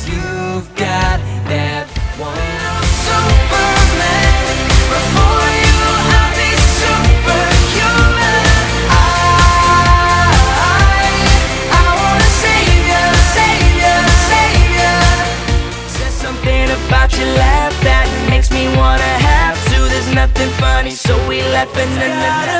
you've got that one. Superman, before you I'll be superhuman. I wanna save you, save you, save you. Says something about your laugh that makes me wanna have to. There's nothing funny, so we laugh and